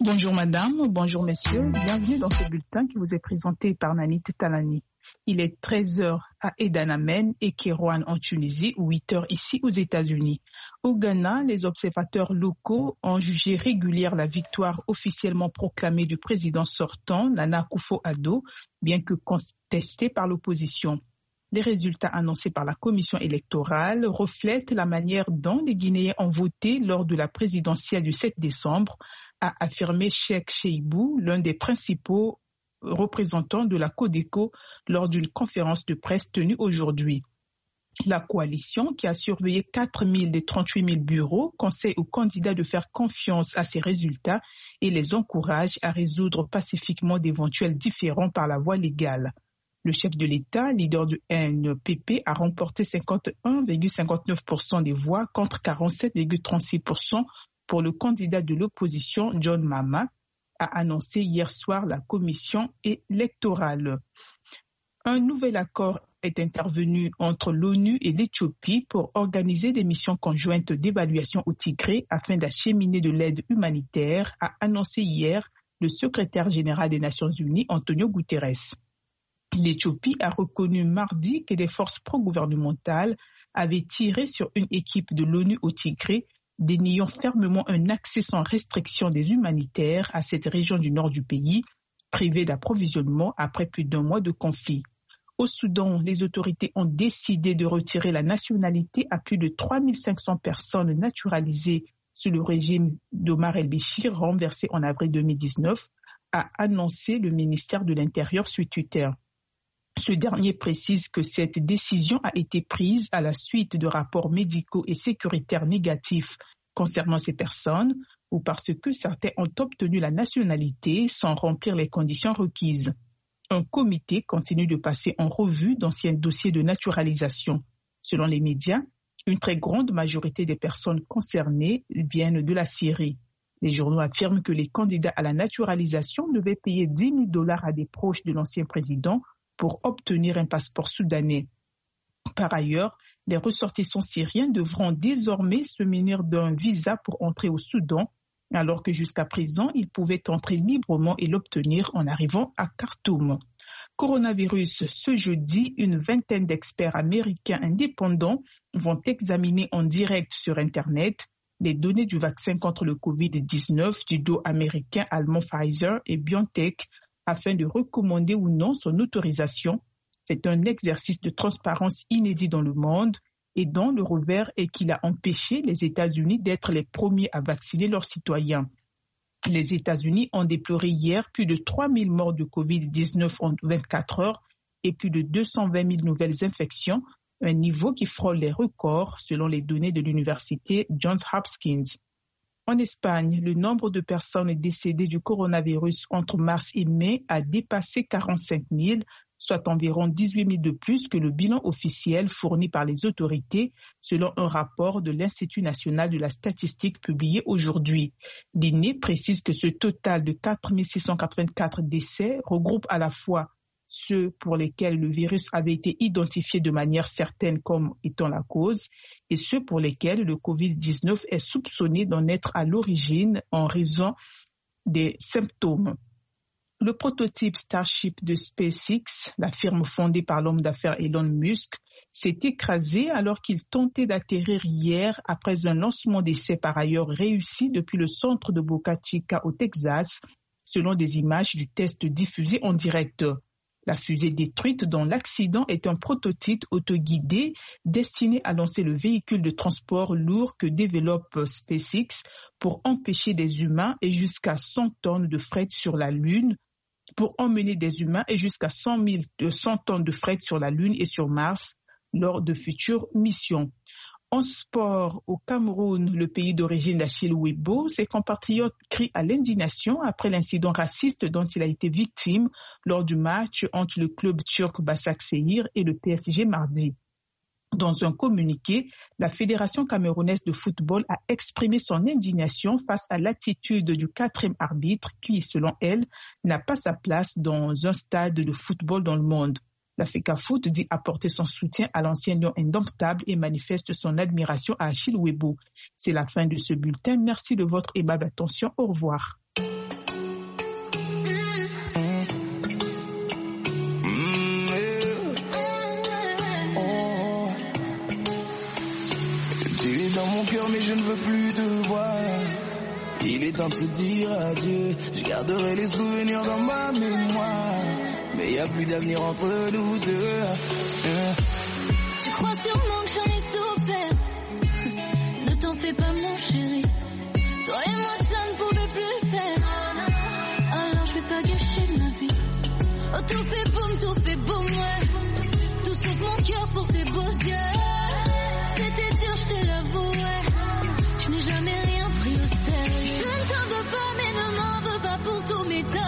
Bonjour madame, bonjour messieurs, bienvenue dans ce bulletin qui vous est présenté par Nanit Talani. Il est 13h à Edanamen et Kérouane en Tunisie, 8h ici aux États-Unis. Au Ghana, les observateurs locaux ont jugé régulière la victoire officiellement proclamée du président sortant, Nana Akufo-Addo, bien que contestée par l'opposition. Les résultats annoncés par la commission électorale reflètent la manière dont les Guinéens ont voté lors de la présidentielle du 7 décembre, a affirmé Cheikh Cheibou, l'un des principaux représentants de la Codeco, lors d'une conférence de presse tenue aujourd'hui. La coalition, qui a surveillé 4 000 des 38 000 bureaux, conseille aux candidats de faire confiance à ces résultats et les encourage à résoudre pacifiquement d'éventuels différends par la voie légale. Le chef de l'État, leader du NPP, a remporté 51,59% des voix contre 47,36% pour le candidat de l'opposition, John Mahama, a annoncé hier soir la commission électorale. Un nouvel accord est intervenu entre l'ONU et l'Éthiopie pour organiser des missions conjointes d'évaluation au Tigré afin d'acheminer de l'aide humanitaire, a annoncé hier le secrétaire général des Nations Unies, Antonio Guterres. L'Éthiopie a reconnu mardi que des forces pro-gouvernementales avaient tiré sur une équipe de l'ONU au Tigré, déniant fermement un accès sans restriction des humanitaires à cette région du nord du pays, privée d'approvisionnement après plus d'un mois de conflit. Au Soudan, les autorités ont décidé de retirer la nationalité à plus de 3 500 personnes naturalisées sous le régime d'Omar el-Béchir, renversé en avril 2019, a annoncé le ministère de l'Intérieur sur Twitter. Ce dernier précise que cette décision a été prise à la suite de rapports médicaux et sécuritaires négatifs concernant ces personnes ou parce que certains ont obtenu la nationalité sans remplir les conditions requises. Un comité continue de passer en revue d'anciens dossiers de naturalisation. Selon les médias, une très grande majorité des personnes concernées viennent de la Syrie. Les journaux affirment que les candidats à la naturalisation devaient payer $10 000 à des proches de l'ancien président pour obtenir un passeport soudanais. Par ailleurs, les ressortissants syriens devront désormais se munir d'un visa pour entrer au Soudan, alors que jusqu'à présent, ils pouvaient entrer librement et l'obtenir en arrivant à Khartoum. Coronavirus, ce jeudi, une vingtaine d'experts américains indépendants vont examiner en direct sur Internet les données du vaccin contre le Covid-19 du duo américain allemand Pfizer et BioNTech, afin de recommander ou non son autorisation. C'est un exercice de transparence inédit dans le monde et dont le revers est qu'il a empêché les États-Unis d'être les premiers à vacciner leurs citoyens. Les États-Unis ont déploré hier plus de 3 000 morts de Covid-19 en 24 heures et plus de 220 000 nouvelles infections, un niveau qui frôle les records selon les données de l'université Johns Hopkins. En Espagne, le nombre de personnes décédées du coronavirus entre mars et mai a dépassé 45 000, soit environ 18 000 de plus que le bilan officiel fourni par les autorités, selon un rapport de l'Institut national de la statistique publié aujourd'hui. L'INE précise que ce total de 4 684 décès regroupe à la fois ceux pour lesquels le virus avait été identifié de manière certaine comme étant la cause et ceux pour lesquels le Covid-19 est soupçonné d'en être à l'origine en raison des symptômes. Le prototype Starship de SpaceX, la firme fondée par l'homme d'affaires Elon Musk, s'est écrasé alors qu'il tentait d'atterrir hier après un lancement d'essai par ailleurs réussi depuis le centre de Boca Chica au Texas, selon des images du test diffusé en direct. La fusée détruite dont l'accident est un prototype autoguidé destiné à lancer le véhicule de transport lourd que développe SpaceX pour empêcher des humains et jusqu'à 100 tonnes de fret sur la Lune, pour emmener des humains et jusqu'à 100 tonnes de fret sur la Lune et sur Mars lors de futures missions. En sport, au Cameroun, le pays d'origine d'Achille Webo, ses compatriotes crient à l'indignation après l'incident raciste dont il a été victime lors du match entre le club turc Başakşehir et le PSG mardi. Dans un communiqué, la Fédération camerounaise de football a exprimé son indignation face à l'attitude du quatrième arbitre qui, selon elle, n'a pas sa place dans un stade de football dans le monde. La FECAFOOT dit apporter son soutien à l'ancien lion indomptable et manifeste son admiration à Achille Webo. C'est la fin de ce bulletin. Merci de votre aimable attention. Au revoir. mais je ne veux plus te voir. Il est temps de se dire adieu. Je garderai les souvenirs dans ma mémoire. Mais y a plus d'avenir entre nous deux. Tu crois sûrement que j'en ai souffert. Ne t'en fais pas mon chéri. Toi et moi ça ne pouvait plus le faire. Alors je vais pas gâcher ma vie. Oh tout fait boum ouais. Tout sauf mon cœur pour tes beaux yeux. C'était dur je te l'avoue ouais. Je n'ai jamais rien pris au sérieux. Je ne t'en veux pas mais ne m'en veux pas pour tous mes torts.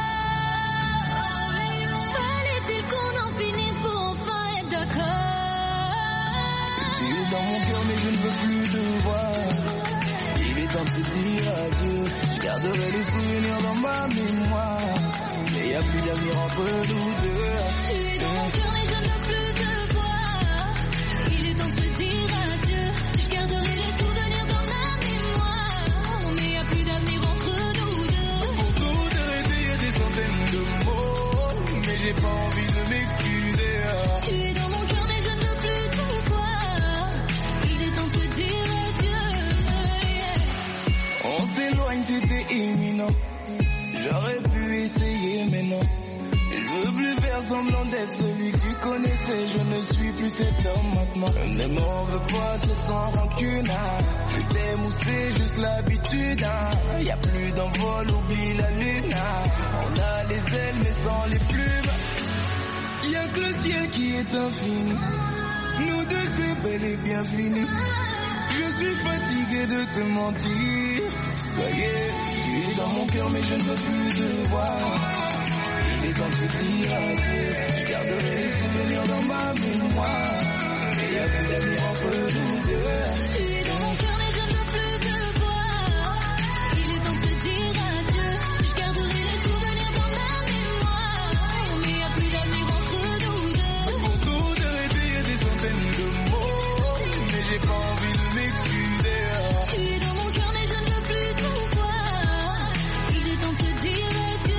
Fallait-il qu'on en finisse pour enfin être d'accord. Tu es dans mon cœur mais je ne veux plus te voir. Il est temps de se dire adieu. Je garderai les souvenirs dans ma mémoire. Mais y a plus d'avenir entre nous deux. Tu es dans mon cœur mais je ne veux plus te voir. Il est temps de se dire adieu. Je garderai les souvenirs dans ma mémoire. Mais y a plus d'avenir entre nous deux. Pour tout arrêter y a des centaines de mots. Mais j'ai pas envie de m'excuser. Tu es dans mon cœur mais je ne veux plus te voir. Il est temps de se dire adieu. On s'éloigne, c'était imminent. J'aurais pu essayer mais non. Je veux plus faire semblant d'être celui que tu connaissais. Je ne suis plus cet homme maintenant. Ne m'en veux pas, c'est sans rancune. Je t'aime ou c'est juste l'habitude. Y a plus d'envol, oublie la lune. On a les ailes mais sans les plumes. Y a que le ciel qui est infini. Nous deux c'est bel et bien fini. Je suis fatigué de te mentir. Ça y est, tu es dans mon cœur mais je ne veux plus te voir. Il est temps de se dire adieu. Je garderai les souvenirs dans ma mémoire. Et y a plus d'avenir entre nous deux. Tu es dans mon cœur mais je ne veux plus te voir. Il est temps de se dire adieu. Je garderai les souvenirs dans ma mémoire. Mais y a plus d'avenir entre nous deux. Pour tout arrêter y a des centaines de mots. Mais j'ai pas envie de m'excuser. Tu es dans mon cœur mais je ne veux plus te voir. Il est temps de se dire adieu.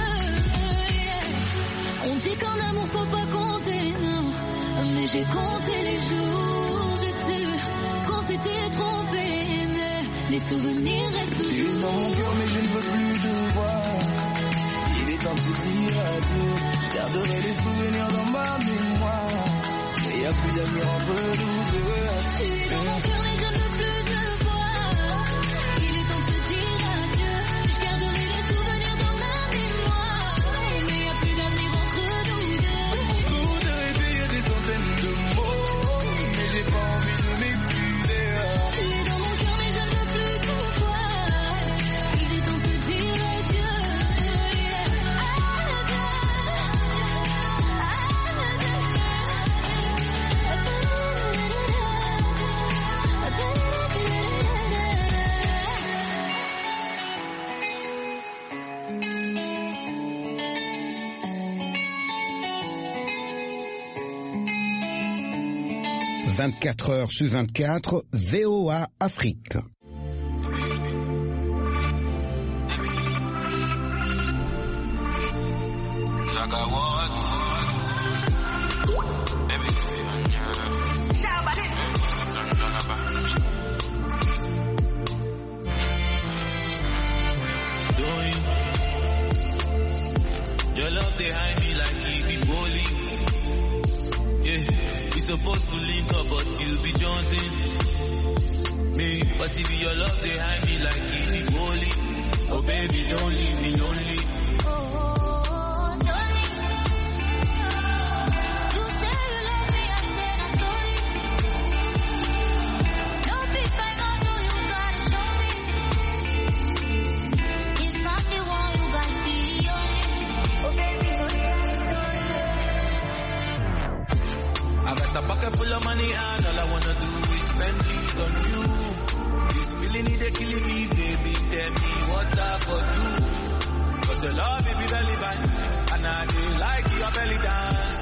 On dit qu'en amour faut pas compter, non. Mais j'ai compté les jours. J'ai su qu'on s'était trompé. Mais les souvenirs restent Tu es toujours. dans mon cœur mais je ne veux plus te voir. Il est temps de se dire adieu. Je garderai les souvenirs dans ma mémoire. Et y a plus d'avenir entre nous deux. Tu es dans mon cœur mais je ne veux plus te voir. Il est temps de se dire adieu. Je garderai les souvenirs dans ma mémoire. Mais y a plus d'avenir entre nous deux. Tout arrêter y a des centaines de mots. Mais j'ai pas envie de m'excuser. Tu es dans mon cœur mais je ne veux plus te voir. Il est temps de se dire adieu. « 24 heures sur 24, VOA Afrique. Your love behind me like Evie bowling. Yeah, we supposed to link up, but you be Johnson. Me, but if your love behind me like Evie bowling. Oh baby, don't leave me lonely. Pocket full of money and all I wanna do is spend it on you. This feeling is killing me, baby. Tell me what I for do. Cause the love is relevant and I do like your belly dance.